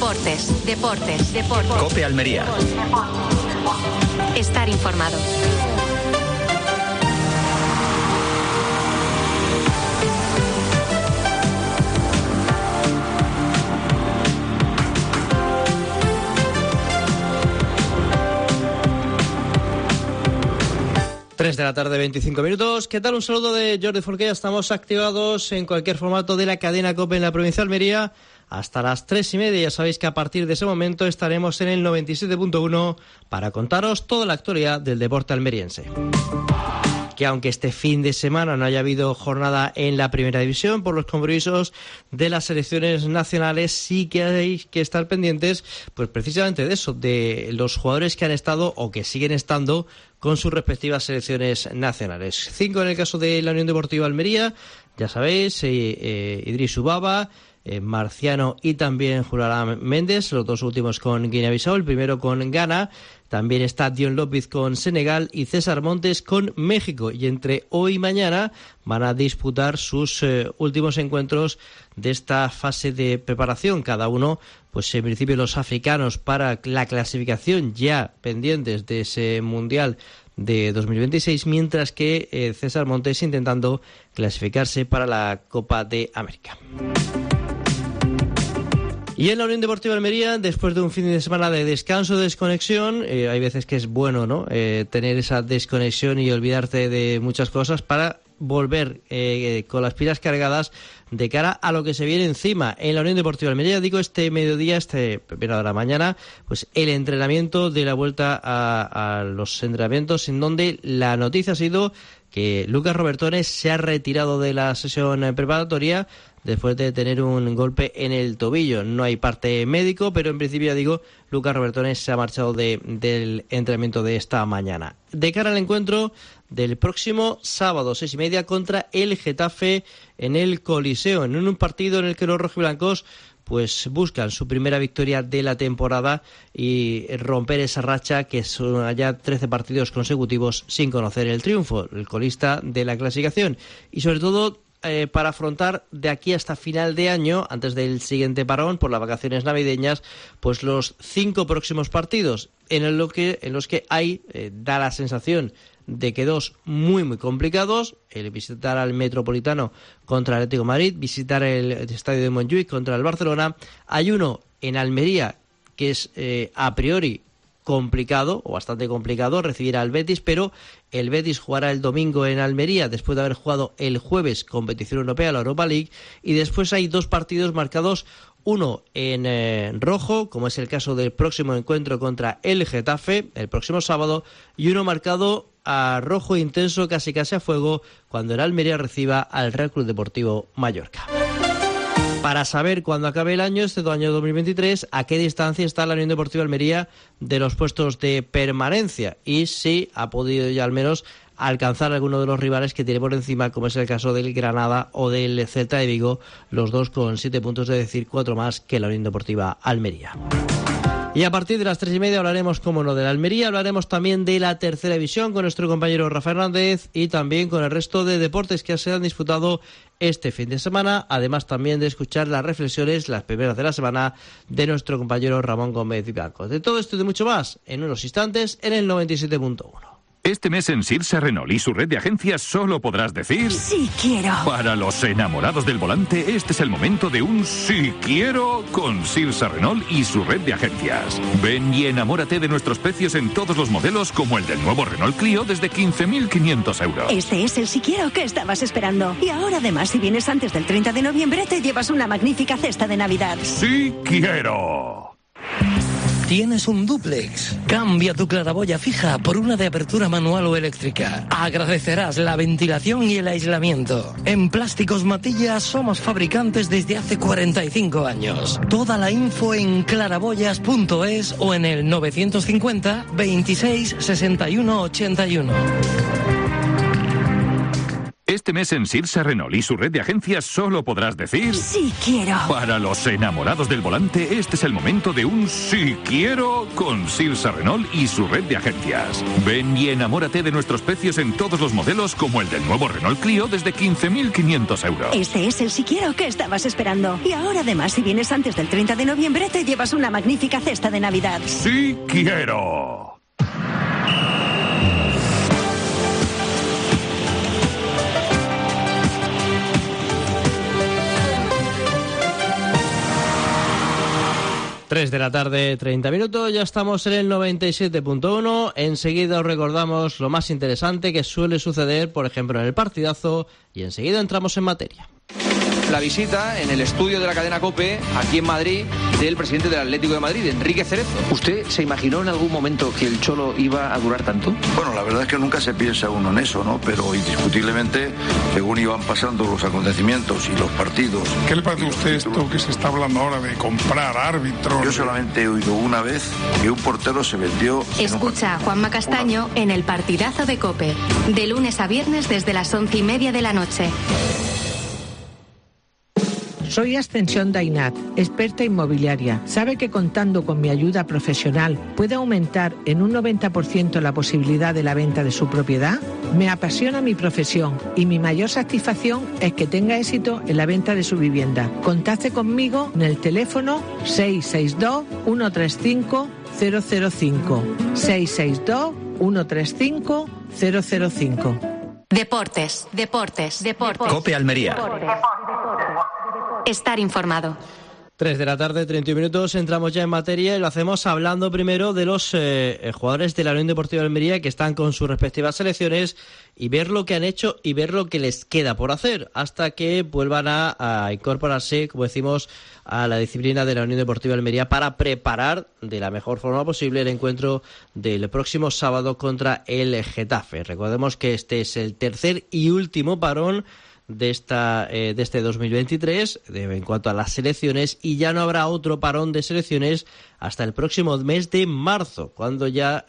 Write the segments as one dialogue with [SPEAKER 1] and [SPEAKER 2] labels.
[SPEAKER 1] Deportes.
[SPEAKER 2] COPE Almería.
[SPEAKER 1] Estar informado.
[SPEAKER 3] Tres de la tarde, 25 minutos. ¿Qué tal? Un saludo de Jordi Forqué. Estamos activados en cualquier formato de la cadena COPE en la provincia de Almería hasta las 3:30. Ya sabéis que a partir de ese momento estaremos en el 97.1 para contaros toda la actualidad del deporte almeriense. Que aunque este fin de semana no haya habido jornada en la primera división por los compromisos de las selecciones nacionales, sí que hay que estar pendientes, pues precisamente de eso, de los jugadores que han estado o que siguen estando con sus respectivas selecciones nacionales. 5 en el caso de la Unión Deportiva Almería, ya sabéis, Idris Ubaba, Marciano y también Julián Méndez, los dos últimos con Guinea-Bissau, el primero con Ghana. También está Dion López con Senegal y César Montes con México. Y entre hoy y mañana van a disputar sus últimos encuentros de esta fase de preparación. Cada uno, pues en principio los africanos para la clasificación ya pendientes de ese Mundial de 2026, mientras que César Montes intentando clasificarse para la Copa de América. Y en la Unión Deportiva Almería, después de un fin de semana de descanso, desconexión, hay veces que es bueno, ¿no? Tener esa desconexión y olvidarte de muchas cosas para volver con las pilas cargadas de cara a lo que se viene encima. En la Unión Deportiva Almería, digo, este mediodía, primera hora de la mañana, pues el entrenamiento de la vuelta a los entrenamientos, en donde la noticia ha sido que Lucas Robertones se ha retirado de la sesión preparatoria después de tener un golpe en el tobillo. No hay parte médico, pero en principio, ya digo, Lucas Robertones se ha marchado del entrenamiento de esta mañana. De cara al encuentro del próximo sábado, 6:30, contra el Getafe en el Coliseo, en un partido en el que los rojiblancos pues buscan su primera victoria de la temporada y romper esa racha que son ya 13 partidos consecutivos sin conocer el triunfo, el colista de la clasificación, y sobre todo para afrontar de aquí hasta final de año, antes del siguiente parón por las vacaciones navideñas, pues los 5 próximos partidos en los que hay, da la sensación de que 2 muy muy complicados: el visitar al Metropolitano contra el Atlético de Madrid, visitar el estadio de Montjuïc contra el Barcelona. Hay uno en Almería que es a priori complicado, o bastante complicado, recibir al Betis, pero el Betis jugará el domingo en Almería después de haber jugado el jueves competición europea, la Europa League, y después hay 2 partidos marcados, uno en rojo, como es el caso del próximo encuentro contra el Getafe el próximo sábado, y uno marcado a rojo intenso, casi a fuego, cuando el Almería reciba al Real Club Deportivo Mallorca. Para saber cuándo acabe el año, este año 2023, a qué distancia está la Unión Deportiva Almería de los puestos de permanencia y si ha podido ya al menos alcanzar alguno de los rivales que tiene por encima, como es el caso del Granada o del Celta de Vigo, los dos con 7 puntos, es decir, 4 más que la Unión Deportiva Almería. Y a partir de las 3:30 hablaremos, como no, de la Almería, hablaremos también de la tercera división con nuestro compañero Rafa Hernández y también con el resto de deportes que se han disputado este fin de semana, además también de escuchar las reflexiones, las primeras de la semana, de nuestro compañero Ramón Gómez Blanco. De todo esto y de mucho más, en unos instantes, en el 97.1.
[SPEAKER 4] Este mes en Sirsa Renault y su red de agencias solo podrás decir...
[SPEAKER 5] ¡Sí quiero!
[SPEAKER 4] Para los enamorados del volante, este es el momento de un sí quiero con Sirsa Renault y su red de agencias. Ven y enamórate de nuestros precios en todos los modelos, como el del nuevo Renault Clio desde 15.500 euros.
[SPEAKER 5] Este es el sí quiero que estabas esperando. Y ahora además, si vienes antes del 30 de noviembre, te llevas una magnífica cesta de Navidad.
[SPEAKER 4] ¡Sí quiero!
[SPEAKER 6] ¿Tienes un dúplex? Cambia tu claraboya fija por una de apertura manual o eléctrica. Agradecerás la ventilación y el aislamiento. En Plásticos Matilla somos fabricantes desde hace 45 años. Toda la info en claraboyas.es o en el 950 26 61 81.
[SPEAKER 4] Este mes en Sirsa Renault y su red de agencias solo podrás decir...
[SPEAKER 5] ¡Sí quiero!
[SPEAKER 4] Para los enamorados del volante, este es el momento de un sí quiero con Sirsa Renault y su red de agencias. Ven y enamórate de nuestros precios en todos los modelos, como el del nuevo Renault Clio desde 15.500 euros.
[SPEAKER 5] Este es el sí quiero que estabas esperando. Y ahora además, si vienes antes del 30 de noviembre, te llevas una magnífica cesta de Navidad.
[SPEAKER 4] ¡Sí quiero!
[SPEAKER 3] De la tarde, 30 minutos, ya estamos en el 97.1. Enseguida os recordamos lo más interesante que suele suceder, por ejemplo, en el partidazo, y enseguida entramos en materia.
[SPEAKER 1] La visita en el estudio de la cadena COPE, aquí en Madrid, del presidente del Atlético de Madrid, Enrique Cerezo. ¿Usted se imaginó en algún momento que el Cholo iba a durar tanto?
[SPEAKER 7] Bueno, la verdad es que nunca se piensa uno en eso, ¿no? Pero indiscutiblemente, según iban pasando los acontecimientos y los partidos...
[SPEAKER 8] ¿Qué le parece a usted esto que se está hablando ahora de comprar árbitros?
[SPEAKER 7] Yo solamente he oído una vez que un portero se vendió...
[SPEAKER 9] Escucha a Juanma Castaño en el partidazo de COPE, de lunes a viernes desde las 11:30 de la noche.
[SPEAKER 10] Soy Ascensión Dainat, experta inmobiliaria. ¿Sabe que contando con mi ayuda profesional puede aumentar en un 90% la posibilidad de la venta de su propiedad? Me apasiona mi profesión y mi mayor satisfacción es que tenga éxito en la venta de su vivienda. Contacte conmigo en el teléfono 662-135-005. 662-135-005.
[SPEAKER 9] Deportes.
[SPEAKER 2] COPE Almería.
[SPEAKER 9] Estar informado.
[SPEAKER 3] 3 de la tarde, 31 minutos, entramos ya en materia y lo hacemos hablando primero de los jugadores de la Unión Deportiva de Almería que están con sus respectivas selecciones y ver lo que han hecho y ver lo que les queda por hacer hasta que vuelvan a incorporarse, como decimos, a la disciplina de la Unión Deportiva de Almería para preparar de la mejor forma posible el encuentro del próximo sábado contra el Getafe. Recordemos que este es el tercer y último parón de este 2023 en cuanto a las selecciones, y ya no habrá otro parón de selecciones hasta el próximo mes de marzo, cuando ya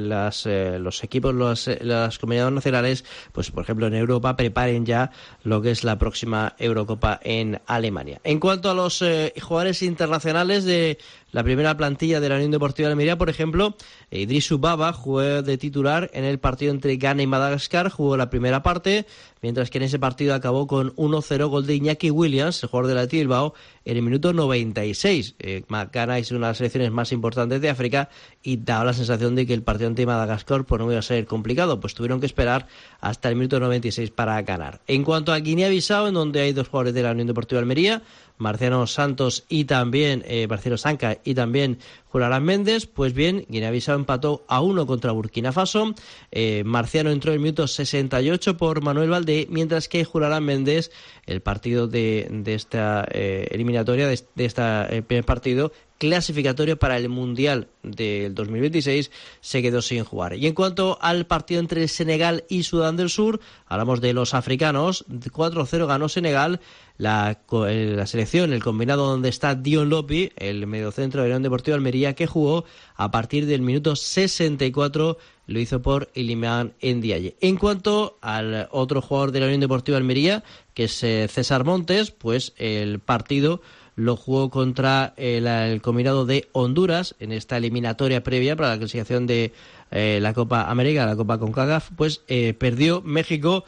[SPEAKER 3] los equipos, las comunidades nacionales, pues por ejemplo en Europa, preparen ya lo que es la próxima Eurocopa en Alemania. En cuanto a los jugadores internacionales de la primera plantilla de la Unión Deportiva de Almería, por ejemplo, Idrisu Baba jugó de titular en el partido entre Ghana y Madagascar, jugó la primera parte, mientras que en ese partido acabó con 1-0, gol de Iñaki Williams, el jugador del Athletic Bilbao, en el minuto 96. Ghana es una de las selecciones más importantes de África y daba la sensación de que el partido ante Madagascar pues no iba a ser complicado, pues tuvieron que esperar hasta el minuto 96 para ganar. En cuanto a Guinea-Bissau, en donde hay dos jugadores de la Unión Deportiva de Almería, Marciano Santos y también Marcelo Sanca y también Julián Méndez, pues bien, Guinea-Bissau empató a 1 contra Burkina Faso. Marciano entró en el minuto 68 por Manuel Valdé, mientras que Julián Méndez, el partido de esta eliminatoria, de este primer partido clasificatorio para el Mundial del 2026, se quedó sin jugar. Y en cuanto al partido entre Senegal y Sudán del Sur, hablamos de los africanos. 4-0 ganó Senegal. La selección, el combinado donde está Dion Lopi, el mediocentro de la Unión Deportiva de Almería, que jugó a partir del minuto 64, lo hizo por Iliman Ndiaye. En cuanto al otro jugador de la Unión Deportiva de Almería, que es César Montes, pues el partido lo jugó contra el combinado de Honduras en esta eliminatoria previa para la clasificación de la Copa América, la Copa CONCACAF, pues perdió México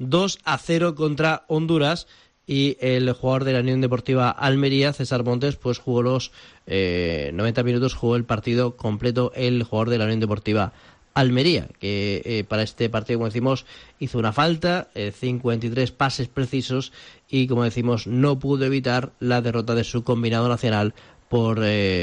[SPEAKER 3] 2-0 contra Honduras. Y el jugador de la Unión Deportiva Almería, César Montes, pues jugó los 90 minutos, jugó el partido completo el jugador de la Unión Deportiva Almería, que para este partido, como decimos, hizo una falta, 53 pases precisos y, como decimos, no pudo evitar la derrota de su combinado nacional por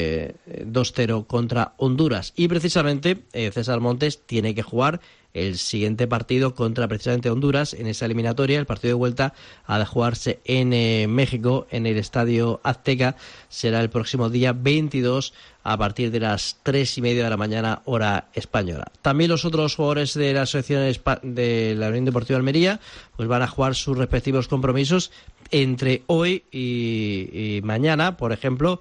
[SPEAKER 3] 2-0 contra Honduras. Y precisamente César Montes tiene que jugar el siguiente partido contra precisamente Honduras en esa eliminatoria. El partido de vuelta ha de jugarse en México, en el Estadio Azteca. Será el próximo día 22 a partir de las 3:30 de la mañana, hora española. También los otros jugadores de la selección de la Unión Deportiva de Almería pues van a jugar sus respectivos compromisos entre hoy y mañana. Por ejemplo,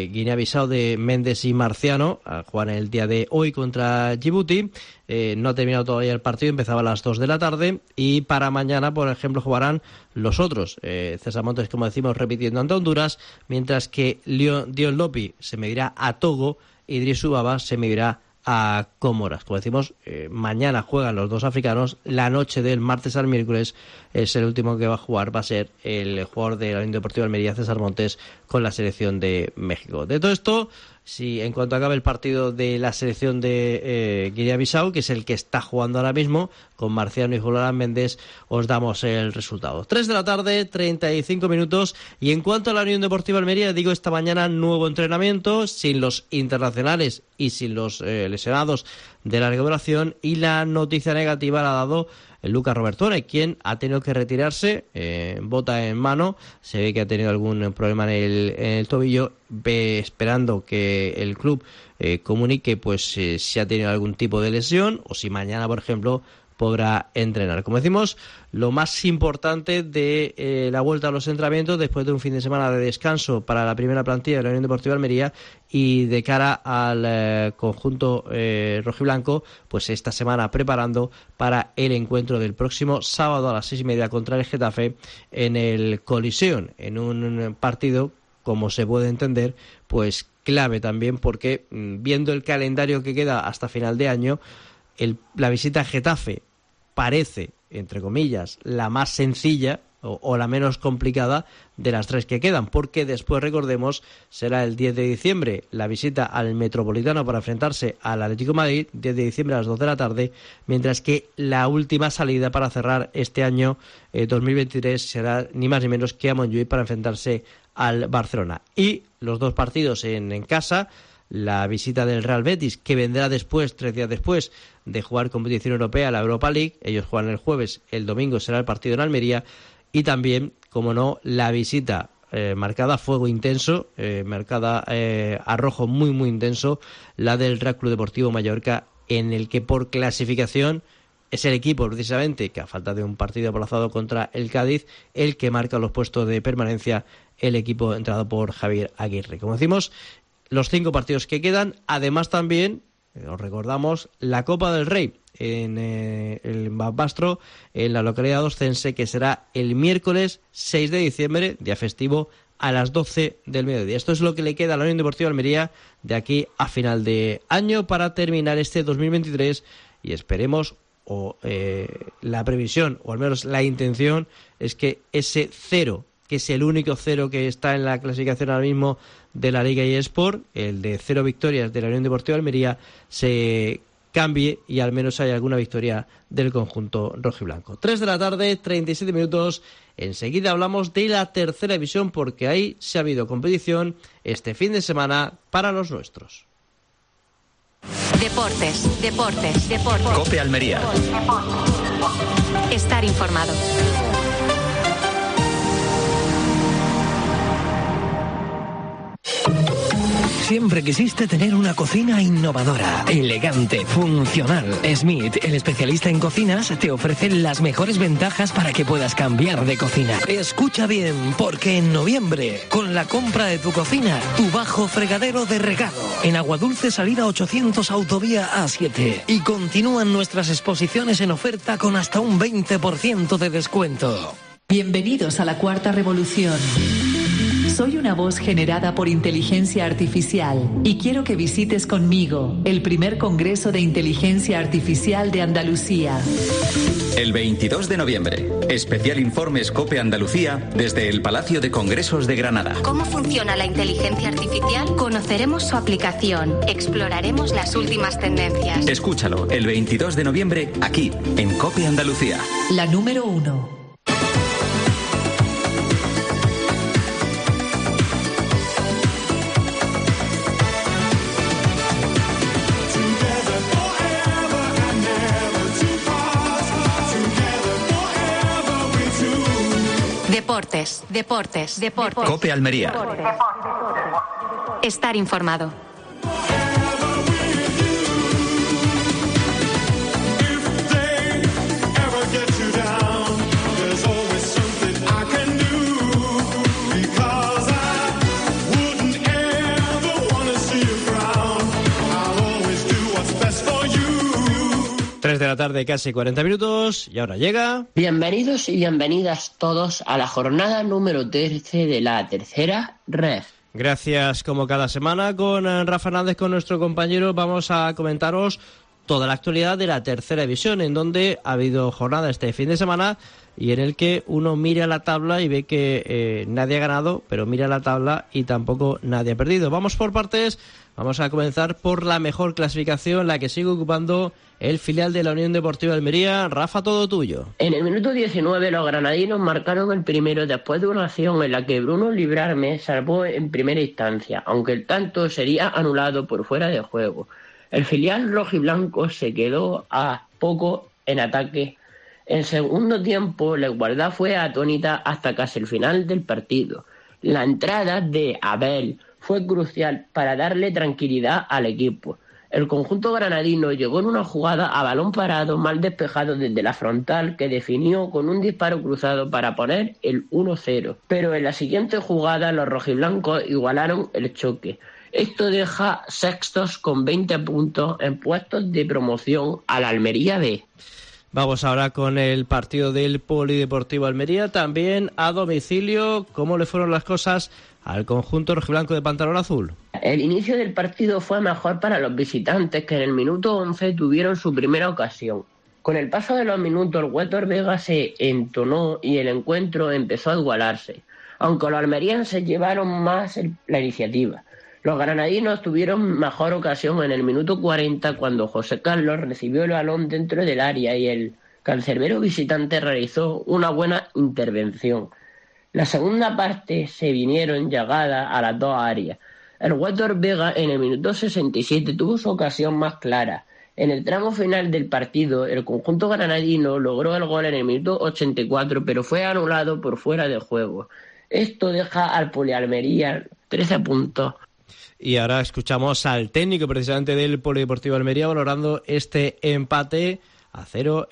[SPEAKER 3] Guinea-Bissau de Méndez y Marciano juegan el día de hoy contra Djibouti. No ha terminado terminado todavía el partido, empezaba a las 2 de la tarde y para mañana, por ejemplo, jugarán los otros. César Montes, como decimos, repitiendo ante Honduras, mientras que Dion Lopi se medirá a Togo y Idriss Ubaba se medirá a Comoras. Como decimos, mañana juegan los dos africanos. La noche del martes al miércoles es el último que va a jugar, va a ser el jugador de la Unión Deportiva Almería, César Montes, con la selección de México. De todo esto, si en cuanto acabe el partido de la selección de Guinea-Bissau, que es el que está jugando ahora mismo, con Marciano y Julián Méndez, os damos el resultado. 3 de la tarde, 35 minutos. Y en cuanto a la Unión Deportiva Almería, digo, esta mañana nuevo entrenamiento, sin los internacionales y sin los lesionados de larga duración. Y la noticia negativa la ha dado Lucas Robertone, quien ha tenido que retirarse, bota en mano. Se ve que ha tenido algún problema en el tobillo, esperando que el club comunique pues si ha tenido algún tipo de lesión o si mañana, por ejemplo, podrá entrenar. Como decimos, lo más importante de la vuelta a los entrenamientos después de un fin de semana de descanso para la primera plantilla de la Unión Deportiva Almería y de cara al conjunto rojiblanco, pues esta semana preparando para el encuentro del próximo sábado a las 6:30 contra el Getafe en el Coliseum, en un partido, como se puede entender, pues clave también, porque viendo el calendario que queda hasta final de año, la visita a Getafe parece, entre comillas, la más sencilla o la menos complicada de las tres que quedan, porque después, recordemos, será el 10 de diciembre la visita al Metropolitano para enfrentarse al Atlético de Madrid, 10 de diciembre a las 2 de la tarde, mientras que la última salida para cerrar este año 2023 será ni más ni menos que a Montjuïc para enfrentarse al Barcelona. Y los dos partidos en casa, la visita del Real Betis, que vendrá después, 3 días después de jugar competición europea, la Europa League. Ellos juegan el jueves, el domingo será el partido en Almería. Y también, como no, la visita marcada a fuego intenso, marcada a rojo muy muy intenso, la del Real Club Deportivo Mallorca, en el que por clasificación es el equipo precisamente que, a falta de un partido aplazado contra el Cádiz, el que marca los puestos de permanencia, el equipo entrado por Javier Aguirre. Como decimos, los 5 partidos que quedan, además también, os recordamos, la Copa del Rey en el Barbastro, en la localidad oscense, que será el miércoles 6 de diciembre, día festivo, a las 12 del mediodía. Esto es lo que le queda a la Unión Deportiva Almería de aquí a final de año para terminar este 2023, y esperemos, la previsión, o al menos la intención, es que ese 0, que es el único 0 que está en la clasificación ahora mismo de la Liga eSport, el de 0 victorias de la Unión Deportiva Almería, se cambie y al menos haya alguna victoria del conjunto rojiblanco. 3 de la tarde, 37 minutos. Enseguida hablamos de la tercera división, porque ahí se ha habido competición este fin de semana para los nuestros.
[SPEAKER 9] Deportes.
[SPEAKER 2] COPE Almería.
[SPEAKER 9] Estar informado.
[SPEAKER 6] Siempre quisiste tener una cocina innovadora, elegante, funcional. Smith, el especialista en cocinas, te ofrece las mejores ventajas para que puedas cambiar de cocina. Escucha bien, porque en noviembre, con la compra de tu cocina, tu bajo fregadero de regalo, en Aguadulce salida 800 autovía A7. Y continúan nuestras exposiciones en oferta con hasta un 20% de descuento.
[SPEAKER 11] Bienvenidos a la Cuarta Revolución. Soy una voz generada por inteligencia artificial y quiero que visites conmigo el primer Congreso de Inteligencia Artificial de Andalucía.
[SPEAKER 2] El 22 de noviembre, especial informes COPE Andalucía desde el Palacio de Congresos de Granada.
[SPEAKER 9] ¿Cómo funciona la inteligencia artificial? Conoceremos su aplicación, exploraremos las últimas tendencias.
[SPEAKER 2] Escúchalo el 22 de noviembre aquí, en COPE Andalucía.
[SPEAKER 11] La número 1.
[SPEAKER 9] Deportes.
[SPEAKER 2] COPE Almería.
[SPEAKER 9] Estar informado.
[SPEAKER 3] 3 de la tarde, casi 40 minutos, y ahora llega...
[SPEAKER 12] Bienvenidos y bienvenidas todos a la jornada número 13 de la tercera ref.
[SPEAKER 3] Gracias, como cada semana, con Rafa Hernández, con nuestro compañero, vamos a comentaros toda la actualidad de la tercera división, en donde ha habido jornada este fin de semana y en el que uno mira la tabla y ve que nadie ha ganado, pero mira la tabla y tampoco nadie ha perdido. Vamos por partes, vamos a comenzar por la mejor clasificación, la que sigue ocupando el filial de la Unión Deportiva Almería. Rafa, todo tuyo.
[SPEAKER 12] En el minuto 19 los granadinos marcaron el primero después de una acción en la que Bruno Librarme salvó en primera instancia, aunque el tanto sería anulado por fuera de juego. El filial rojiblanco se quedó a poco en ataque. En segundo tiempo, la igualdad fue atónita hasta casi el final del partido. La entrada de Abel fue crucial para darle tranquilidad al equipo. El conjunto granadino llegó en una jugada a balón parado mal despejado desde la frontal que definió con un disparo cruzado para poner el 1-0. Pero en la siguiente jugada los rojiblancos igualaron el choque. Esto deja sextos con 20 puntos en puestos de promoción a la Almería B.
[SPEAKER 3] Vamos ahora con el partido del Polideportivo Almería, también a domicilio. ¿Cómo le fueron las cosas al conjunto rojiblanco de pantalón azul?
[SPEAKER 12] El inicio del partido fue mejor para los visitantes, que en el minuto 11 tuvieron su primera ocasión. Con el paso de los minutos, el Huétor Vega se entonó y el encuentro empezó a igualarse, aunque los almerienses llevaron más la iniciativa. Los granadinos tuvieron mejor ocasión en el minuto 40 cuando José Carlos recibió el balón dentro del área y el cancerbero visitante realizó una buena intervención. La segunda parte se vinieron llegadas a las dos áreas. El Huétor Vega en el minuto 67 tuvo su ocasión más clara. En el tramo final del partido, el conjunto granadino logró el gol en el minuto 84, pero fue anulado por fuera de juego. Esto deja al Polialmería 13 puntos.
[SPEAKER 3] Y ahora escuchamos al técnico precisamente del Polideportivo Almería valorando este empate a 0.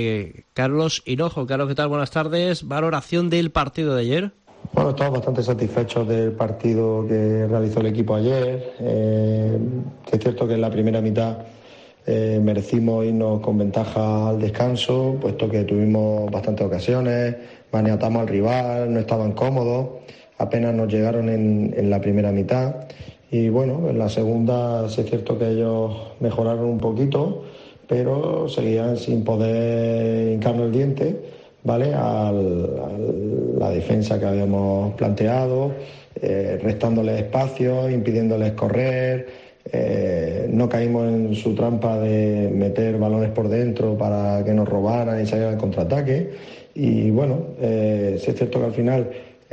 [SPEAKER 3] Carlos Hinojo. Carlos, ¿qué tal? Buenas tardes. Valoración del partido de ayer.
[SPEAKER 13] Bueno, estamos bastante satisfechos del partido que realizó el equipo ayer. Es cierto que en la primera mitad merecimos irnos con ventaja al descanso, puesto que tuvimos bastantes ocasiones, maniatamos al rival, no estaban cómodos, apenas nos llegaron en la primera mitad. Y bueno, en la segunda sí es cierto que ellos mejoraron un poquito, pero seguían sin poder hincarnos el diente, ¿vale? A la defensa que habíamos planteado, restándoles espacio, impidiéndoles correr. No caímos en su trampa de meter balones por dentro para que nos robaran y salieran al contraataque. Y bueno, sí es cierto que al final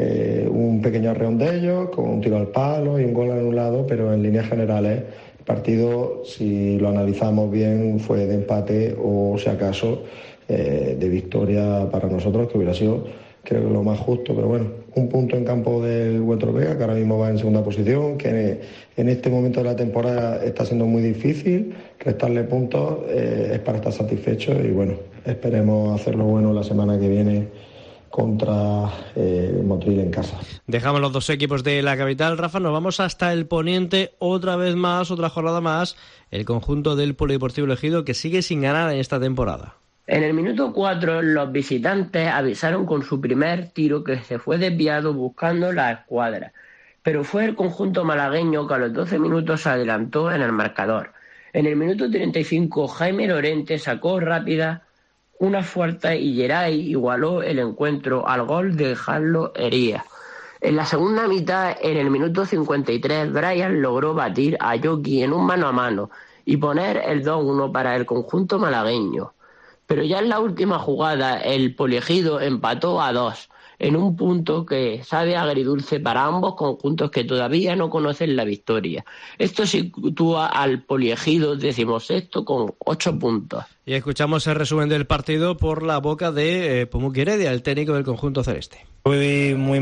[SPEAKER 13] un pequeño arreón de ellos, con un tiro al palo y un gol anulado, pero en líneas generales el partido, si lo analizamos bien, fue de empate o, si acaso, de victoria para nosotros, que hubiera sido, creo que lo más justo. Pero bueno, un punto en campo del Huétor Vega, que ahora mismo va en segunda posición, que en este momento de la temporada está siendo muy difícil. Restarle puntos es para estar satisfechos y bueno, esperemos hacerlo bueno la semana que viene contra Motril en casa.
[SPEAKER 3] Dejamos los dos equipos de la capital, Rafa, nos vamos hasta el poniente, otra vez más, otra jornada más, el conjunto del Polideportivo Ejido, que sigue sin ganar en esta temporada.
[SPEAKER 12] En el minuto 4, los visitantes avisaron con su primer tiro que se fue desviado buscando la escuadra, pero fue el conjunto malagueño que a los 12 minutos se adelantó en el marcador. En el minuto 35, Jaime Lorente sacó rápida una fuerza y Geray igualó el encuentro al gol de Carlos Hería. En la segunda mitad, en el minuto 53, Brian logró batir a Yoki en un mano a mano y poner el 2-1 para el conjunto malagueño. Pero ya en la última jugada, el Poliegido empató a 2, en un punto que sabe agridulce para ambos conjuntos que todavía no conocen la victoria. Esto sitúa al Poliegido 16º con 8 puntos.
[SPEAKER 3] Y escuchamos el resumen del partido por la boca de Pumuki Heredia, el técnico del conjunto celeste.
[SPEAKER 14] Fue muy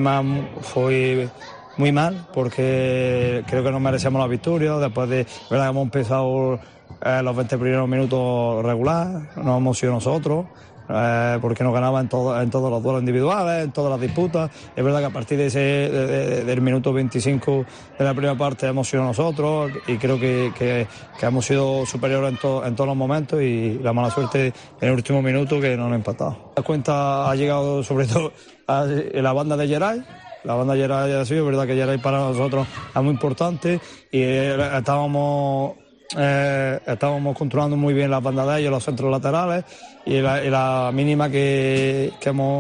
[SPEAKER 14] mal porque creo que no merecemos la victoria. Después de hemos empezado los 20 primeros minutos regular, no hemos sido nosotros. porque nos ganaba en todos los duelos individuales, en todas las disputas. Es verdad que a partir del minuto 25 de la primera parte hemos sido nosotros y creo que hemos sido superiores en todos los momentos, y la mala suerte en el último minuto que nos han empatado. La cuenta ha llegado sobre todo a la banda de Geray. La banda de Geray ha sido, es verdad que Geray para nosotros es muy importante, y estábamos controlando muy bien las bandas de ellos, los centros laterales, y la mínima que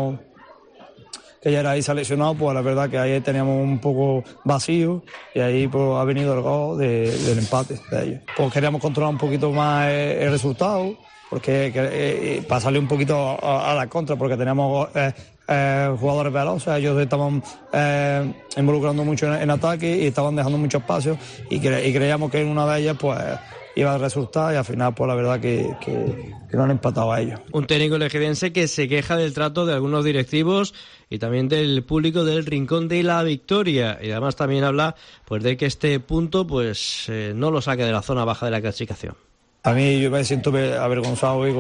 [SPEAKER 14] Geray se ha lesionado, pues la verdad que ahí teníamos un poco vacío, y ahí pues ha venido el gol del empate de ellos. Pues queríamos controlar un poquito más el resultado, porque para salir un poquito a la contra, porque teníamos jugadores veloces, ellos estaban involucrando mucho en ataque y estaban dejando mucho espacio, y creíamos que en una de ellas pues iba a resultar, y al final pues la verdad que no han empatado a ellos.
[SPEAKER 3] Un técnico legidense que se queja del trato de algunos directivos y también del público del Rincón de la Victoria, y además también habla pues de que este punto pues no lo saque de la zona baja de la clasificación.
[SPEAKER 14] A mí yo me siento avergonzado hoy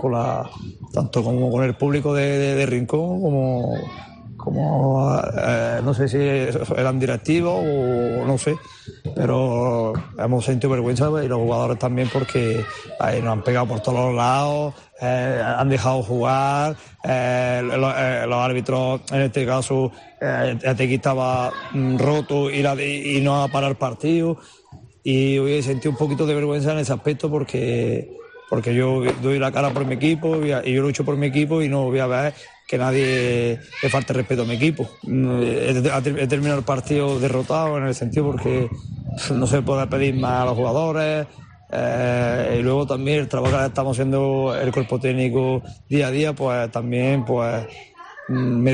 [SPEAKER 14] tanto como con el público de Rincón como no sé si eran directivos o no sé, pero hemos sentido vergüenza, y los jugadores también, porque nos han pegado por todos los lados, han dejado jugar, los árbitros, en este caso Atequi estaba roto y no va a parar partido. Y hoy he sentido un poquito de vergüenza en ese aspecto, porque yo doy la cara por mi equipo y yo lucho por mi equipo, y no voy a ver que nadie le falte respeto a mi equipo. He terminado el partido derrotado, en el sentido porque no se puede pedir más a los jugadores, y luego también el trabajo que estamos haciendo el cuerpo técnico día a día, pues también pues me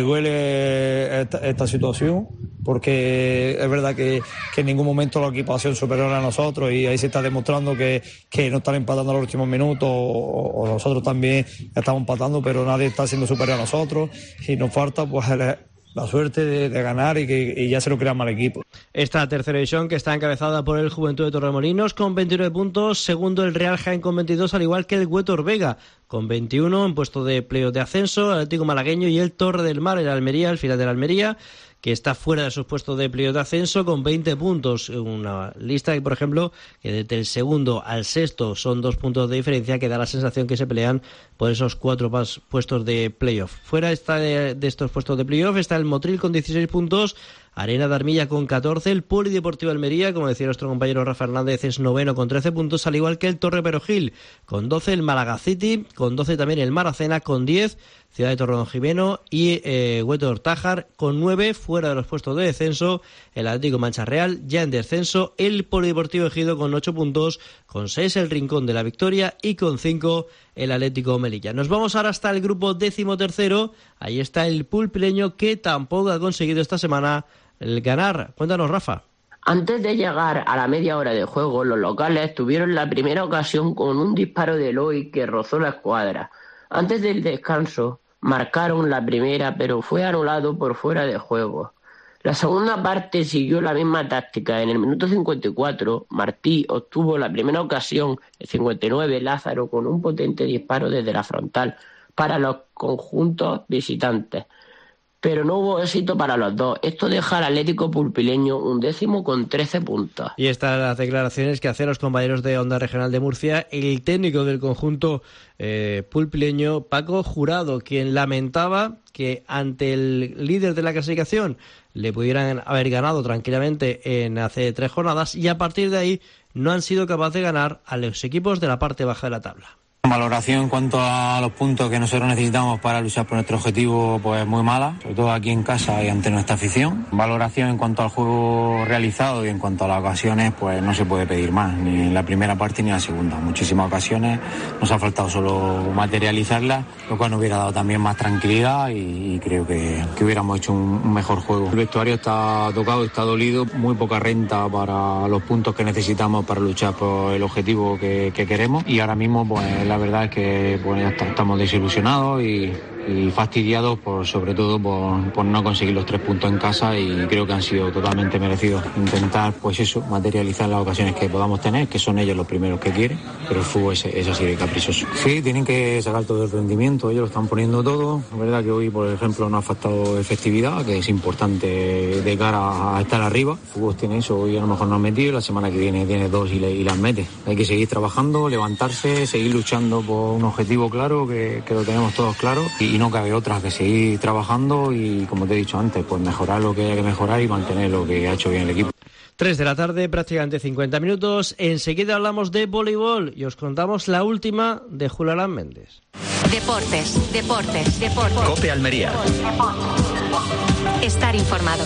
[SPEAKER 14] duele esta situación, porque es verdad que en ningún momento los equipos han sido superiores a nosotros, y ahí se está demostrando que no están empatando en los últimos minutos, o nosotros también estamos empatando, pero nadie está siendo superior a nosotros, y nos falta pues la suerte de ganar y ya se lo creamos al equipo.
[SPEAKER 3] Esta tercera división, que está encabezada por el Juventud de Torremolinos con 29 puntos, segundo el Real Jaén con 22, al igual que el Huetor Vega con 21 en puesto de playoff de ascenso, el Atlético Malagueño y el Torre del Mar, el Almería, el final de la Almería, que está fuera de sus puestos de playoff de ascenso con 20 puntos. Una lista que, por ejemplo, que desde el segundo al sexto son 2 puntos de diferencia, que da la sensación que se pelean por esos 4 puestos de playoff. Fuera está de estos puestos de playoff está el Motril con 16 puntos, Arena de Armilla con 14, el Polideportivo Almería, como decía nuestro compañero Rafa Hernández, es noveno con 13 puntos, al igual que el Torre Perojil con 12, el Málaga City con 12, también el Maracena con 10, Ciudad de Torredonjimeno y Huetor Tájar con 9, fuera de los puestos de descenso, el Atlético Mancha Real ya en descenso, el Polideportivo Ejido con 8 puntos, con 6 el Rincón de la Victoria y con 5 el Atlético Melilla. Nos vamos ahora hasta el grupo 13º, ahí está el Pulpileño, que tampoco ha conseguido esta semana el ganar. Cuéntanos, Rafa.
[SPEAKER 12] Antes de llegar a la media hora de juego, los locales tuvieron la primera ocasión con un disparo de Eloy que rozó la escuadra. Antes del descanso, marcaron la primera, pero fue anulado por fuera de juego. La segunda parte siguió la misma táctica. En el minuto 54, Martí obtuvo la primera ocasión, el 59, Lázaro, con un potente disparo desde la frontal para los conjuntos visitantes. Pero no hubo éxito para los dos. Esto deja al Atlético Pulpileño 11º con 13 puntos.
[SPEAKER 3] Y estas las declaraciones que hacen los compañeros de Onda Regional de Murcia, el técnico del conjunto pulpileño, Paco Jurado, quien lamentaba que ante el líder de la clasificación le pudieran haber ganado tranquilamente en hace 3 jornadas, y a partir de ahí no han sido capaces de ganar a los equipos de la parte baja de la tabla.
[SPEAKER 15] Valoración en cuanto a los puntos que nosotros necesitamos para luchar por nuestro objetivo, pues muy mala, sobre todo aquí en casa y ante nuestra afición. Valoración en cuanto al juego realizado y en cuanto a las ocasiones, pues no se puede pedir más, ni en la primera parte ni en la segunda. Muchísimas ocasiones, nos ha faltado solo materializarlas, lo cual nos hubiera dado también más tranquilidad y creo que hubiéramos hecho un mejor juego. El vestuario está tocado, está dolido, muy poca renta para los puntos que necesitamos para luchar por el objetivo que queremos, y ahora mismo pues la verdad es que pues ya estamos desilusionados y y fastidiados sobre todo por no conseguir los 3 puntos en casa, y creo que han sido totalmente merecidos. Intentar pues eso, materializar las ocasiones que podamos tener, que son ellos los primeros que quieren, pero el fútbol es así de caprichoso. Sí, tienen que sacar todo el rendimiento, ellos lo están poniendo todo. Es verdad que hoy, por ejemplo, no ha faltado efectividad, que es importante de cara a estar arriba. El fútbol tiene eso, hoy a lo mejor no han metido, la semana que viene tiene 2 y las mete. Hay que seguir trabajando, levantarse, seguir luchando por un objetivo claro, que lo tenemos todos claro, y no cabe otra que seguir trabajando y, como te he dicho antes, pues mejorar lo que haya que mejorar y mantener lo que ha hecho bien el equipo.
[SPEAKER 3] 3 de la tarde, prácticamente 50 minutos. Enseguida hablamos de voleibol y os contamos la última de Julián Méndez.
[SPEAKER 9] Deportes.
[SPEAKER 2] COPE Almería.
[SPEAKER 9] Estar informado.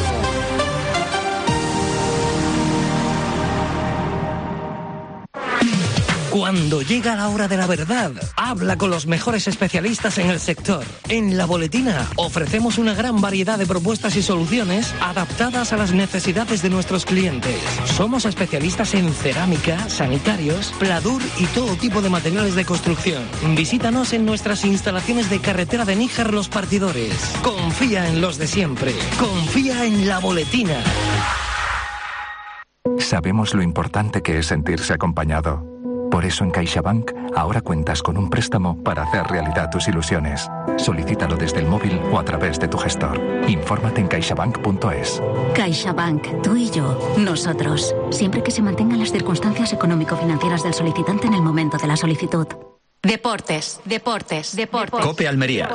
[SPEAKER 6] Cuando llega la hora de la verdad, habla con los mejores especialistas en el sector. En La Boletina ofrecemos una gran variedad de propuestas y soluciones adaptadas a las necesidades de nuestros clientes. Somos especialistas en cerámica, sanitarios, pladur y todo tipo de materiales de construcción. Visítanos en nuestras instalaciones de carretera de Níjar Los Partidores. Confía en los de siempre. Confía en La Boletina.
[SPEAKER 16] Sabemos lo importante que es sentirse acompañado. Por eso en CaixaBank ahora cuentas con un préstamo para hacer realidad tus ilusiones. Solicítalo desde el móvil o a través de tu gestor. Infórmate en caixabank.es.
[SPEAKER 17] CaixaBank, tú y yo, nosotros. Siempre que se mantengan las circunstancias económico-financieras del solicitante en el momento de la solicitud.
[SPEAKER 9] Deportes.
[SPEAKER 2] COPE Almería.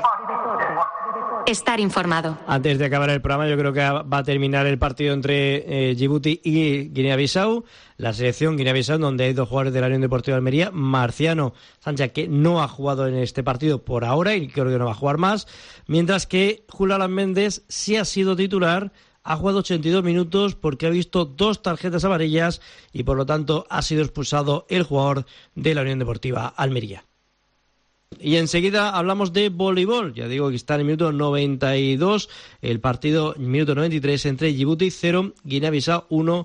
[SPEAKER 9] Estar informado.
[SPEAKER 3] Antes de acabar el programa, yo creo que va a terminar el partido entre Djibouti y Guinea-Bissau. La selección Guinea-Bissau, donde hay 2 jugadores de la Unión Deportiva de Almería. Marciano Sánchez, que no ha jugado en este partido por ahora y creo que no va a jugar más. Mientras que Julián Méndez sí ha sido titular. Ha jugado 82 minutos porque ha visto 2 tarjetas amarillas y por lo tanto ha sido expulsado el jugador de la Unión Deportiva Almería. Y enseguida hablamos de voleibol. Ya digo que está en el minuto 92, el partido minuto 93 entre Djibouti 0, Guinea-Bissau 1.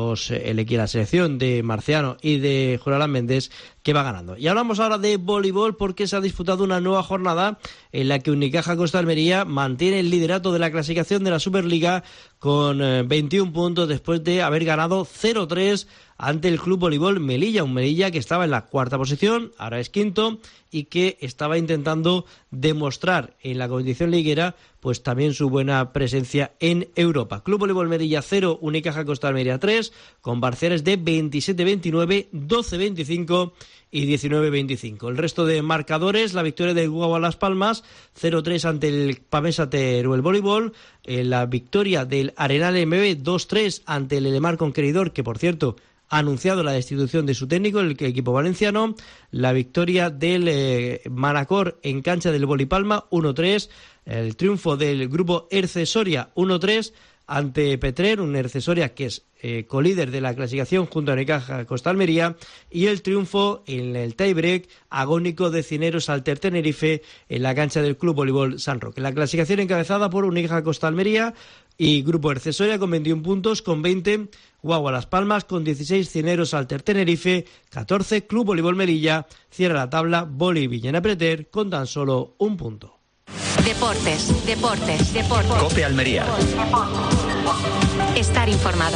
[SPEAKER 3] La selección de Marciano y de Julián Méndez, que va ganando. Y hablamos ahora de voleibol porque se ha disputado una nueva jornada en la que Unicaja Costa Almería mantiene el liderato de la clasificación de la Superliga con 21 puntos después de haber ganado 0-3 ante el Club Voleibol Melilla, un Melilla que estaba en la 4ª posición, ahora es 5º, y que estaba intentando demostrar en la competición liguera pues también su buena presencia en Europa. Club Voleibol Melilla 0, Unicaja Costa Almería 3, con parciales de 27-29, 12-25 y 19-25. El resto de marcadores: la victoria del Guagua Las Palmas 0-3 ante el Pamesa Teruel Voleibol, la victoria del Arenal MB 2-3 ante el Elemar Conqueridor, que por cierto ha anunciado la destitución de su técnico, el equipo valenciano, la victoria del Manacor en cancha del Volipalma 1-3, el triunfo del grupo Erce Soria 1-3 ante Petrer, un Erce Soria que es colíder de la clasificación junto a Unicaja Costa Almería, y el triunfo en el tiebreak agónico de Cineros Alter Tenerife en la cancha del Club Voleibol San Roque. La clasificación encabezada por Unicaja Costa Almería y grupo Erce Soria con 21 puntos, con 20 Guagua Las Palmas, con 16 Cineros Alter Tenerife, 14 Club Voleibol Melilla. Cierra la tabla Voli Villena Preter con tan solo 1 punto.
[SPEAKER 9] Deportes.
[SPEAKER 2] COPE Almería.
[SPEAKER 9] Estar informado.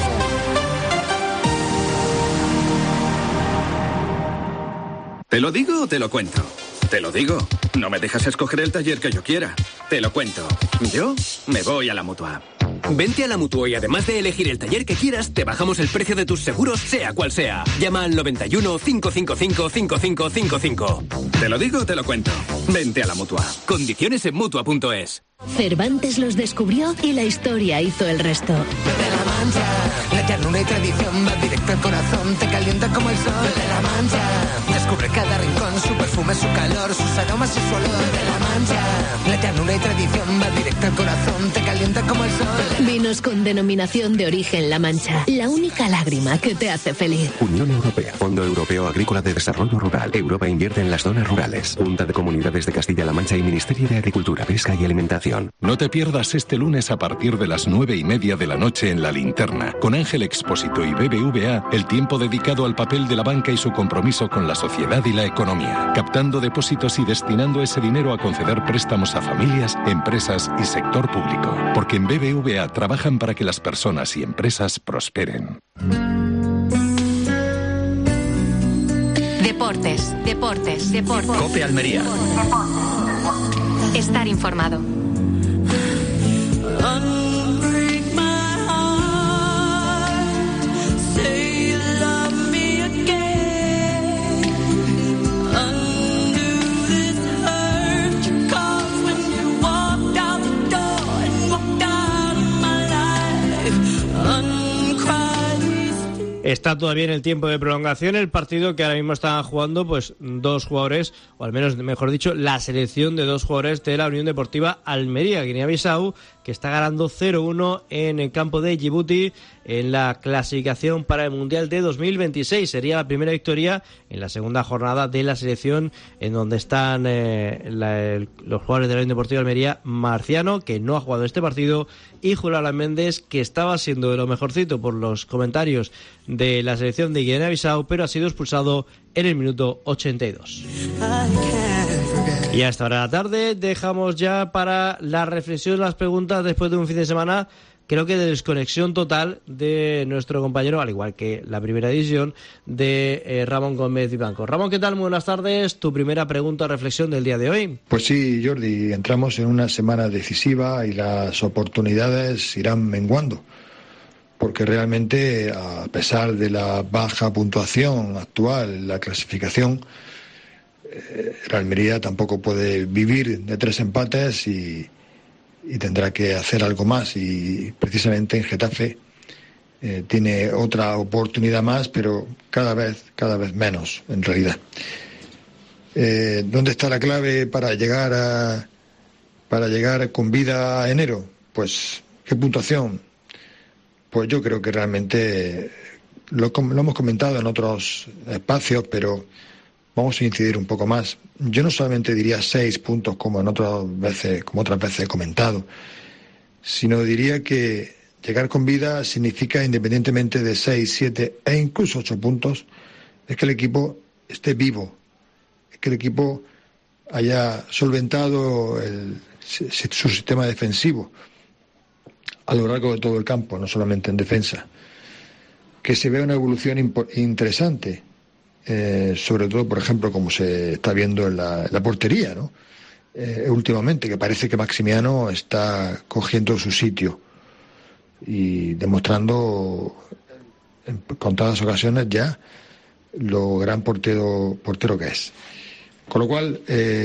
[SPEAKER 18] ¿Te lo digo o te lo cuento? Te lo digo. No me dejas escoger el taller que yo quiera. Te lo cuento. Yo me voy a la Mutua.
[SPEAKER 19] Vente a la Mutua y además de elegir el taller que quieras, te bajamos el precio de tus seguros, sea cual sea. Llama al 91 555 5555.
[SPEAKER 18] Te lo digo o te lo cuento. Vente a la Mutua.
[SPEAKER 19] Condiciones en Mutua.es.
[SPEAKER 17] Cervantes los descubrió y la historia hizo el resto.
[SPEAKER 20] De la Mancha, la ternura y tradición va directo al corazón, te calienta como el sol. De la Mancha, descubre cada rincón, su perfume, su calor, sus aromas y su olor. De la Mancha, la ternura y tradición va directo al corazón, te calienta como el sol.
[SPEAKER 17] Vinos con denominación de origen La Mancha, la única lágrima que te hace feliz.
[SPEAKER 21] Unión Europea, Fondo Europeo Agrícola de Desarrollo Rural. Europa invierte en las zonas rurales. Junta de Comunidades de Castilla-La Mancha y Ministerio de Agricultura, Pesca y Alimentación.
[SPEAKER 22] No te pierdas este lunes a partir de las 9:30 de la noche en La Linterna, con Ángel Expósito y BBVA, el tiempo dedicado al papel de la banca y su compromiso con la sociedad. sociedad y la economía, captando depósitos y destinando ese dinero a conceder préstamos a familias, empresas y sector público. Porque en BBVA trabajan para que las personas y empresas prosperen.
[SPEAKER 9] Deportes.
[SPEAKER 2] COPE Almería.
[SPEAKER 9] Estar informado.
[SPEAKER 3] Está todavía en el tiempo de prolongación el partido que ahora mismo están jugando pues dos jugadores, o al menos mejor dicho, la selección de dos jugadores de la Unión Deportiva Almería, Guinea-Bissau, que está ganando 0-1 en el campo de Djibouti en la clasificación para el Mundial de 2026. Sería la primera victoria en la segunda jornada de la selección, en donde están los jugadores de la Unión Deportiva Almería, Marciano, que no ha jugado este partido, y Julián Méndez, que estaba siendo de lo mejorcito por los comentarios de la selección de Guinea-Bissau, pero ha sido expulsado en el minuto 82. Y a esta hora de la tarde dejamos ya para la reflexión las preguntas después de un fin de semana, creo que de desconexión total de nuestro compañero, al igual que la primera edición, de Ramón Gómez y Blanco. Ramón, ¿qué tal? Muy buenas tardes. Tu primera pregunta o reflexión del día de hoy.
[SPEAKER 4] Pues sí, Jordi, entramos en una semana decisiva y las oportunidades irán menguando, porque realmente, a pesar de la baja puntuación actual en la clasificación, el Almería tampoco puede vivir de 3 empates y tendrá que hacer algo más, y precisamente en Getafe tiene otra oportunidad más, pero cada vez menos en realidad. ¿Dónde está la clave para llegar con vida a enero? Pues, ¿qué puntuación? Pues yo creo que realmente lo hemos comentado en otros espacios, pero vamos a incidir un poco más. Yo no solamente diría 6 puntos como otras veces he comentado, sino diría que llegar con vida significa, independientemente de 6, 7 e incluso 8 puntos, es que el equipo esté vivo, es que el equipo haya solventado su sistema defensivo a lo largo de todo el campo, no solamente en defensa, que se vea una evolución interesante, sobre todo, por ejemplo, como se está viendo en la portería, ¿no? Últimamente, que parece que Maximiano está cogiendo su sitio y demostrando en contadas ocasiones ya lo gran portero que es. Con lo cual,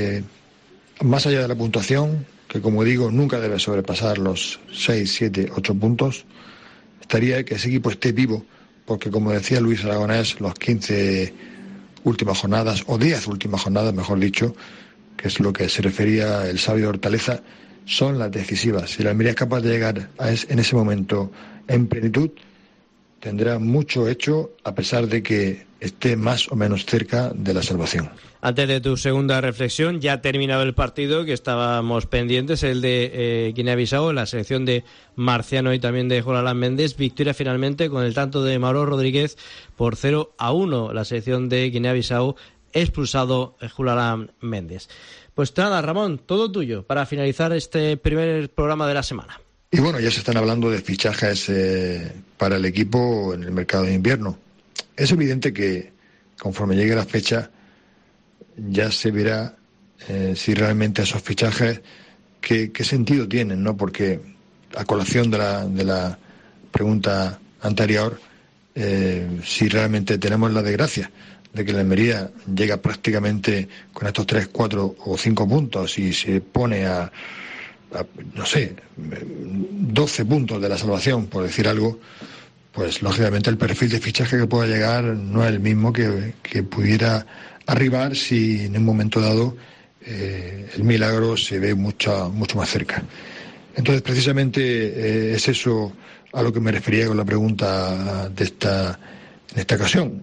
[SPEAKER 4] más allá de la puntuación, que como digo nunca debe sobrepasar los 6, 7, 8 puntos, estaría que ese equipo esté vivo, porque como decía Luis Aragonés, los 15 últimas jornadas, o 10 últimas jornadas, mejor dicho, que es lo que se refería el sabio Hortaleza, son las decisivas. Si la Almería es capaz de llegar en ese momento en plenitud, tendrá mucho hecho, a pesar de que esté más o menos cerca de la salvación.
[SPEAKER 3] Antes de tu segunda reflexión, ya ha terminado el partido que estábamos pendientes, el de Guinea-Bissau, la selección de Marciano y también de Julián Méndez. Victoria finalmente con el tanto de Mauro Rodríguez por 0-1. La selección de Guinea-Bissau, expulsado Julián Méndez. Pues nada, Ramón, todo tuyo para finalizar este primer programa de la semana.
[SPEAKER 4] Y bueno, ya se están hablando de fichajes para el equipo en el mercado de invierno. Es evidente que conforme llegue la fecha ya se verá si realmente esos fichajes qué sentido tienen, ¿no? Porque a colación de la pregunta anterior, si realmente tenemos la desgracia de que la Almería llega prácticamente con estos 3, 4 o 5 puntos y se pone a no sé, 12 puntos de la salvación, por decir algo, pues lógicamente el perfil de fichaje que pueda llegar no es el mismo que pudiera arribar si en un momento dado el milagro se ve mucho más cerca. Entonces, precisamente es eso a lo que me refería con la pregunta en esta ocasión.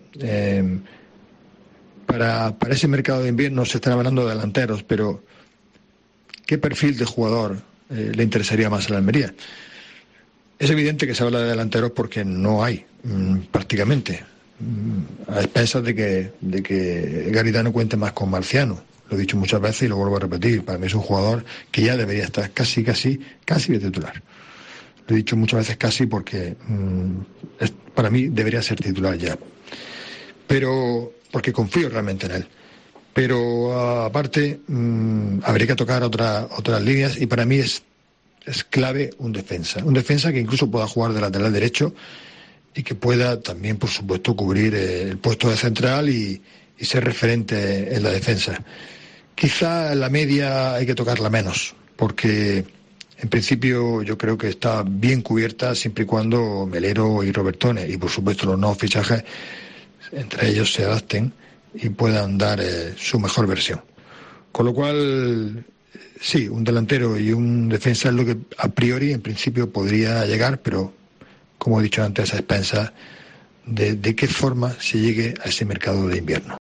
[SPEAKER 4] Para ese mercado de invierno se están hablando de delanteros, pero ¿qué perfil de jugador le interesaría más a la Almería? Es evidente que se habla de delanteros porque no hay prácticamente. a expensas de que Garitano cuente más con Marciano. Lo he dicho muchas veces y lo vuelvo a repetir. Para mí es un jugador que ya debería estar casi de titular. Lo he dicho muchas veces casi porque para mí debería ser titular ya. Pero porque confío realmente en él. Pero aparte habría que tocar otras líneas y para mí es clave un defensa que incluso pueda jugar de lateral derecho y que pueda también, por supuesto, cubrir el puesto de central y ser referente en la defensa. Quizá en la media hay que tocarla menos, porque en principio yo creo que está bien cubierta siempre y cuando Melero y Robertone y por supuesto los nuevos fichajes entre ellos se adapten y puedan dar su mejor versión. Con lo cual, sí, un delantero y un defensa es lo que a priori en principio podría llegar, pero como he dicho antes, a expensas de qué forma se llegue a ese mercado de invierno.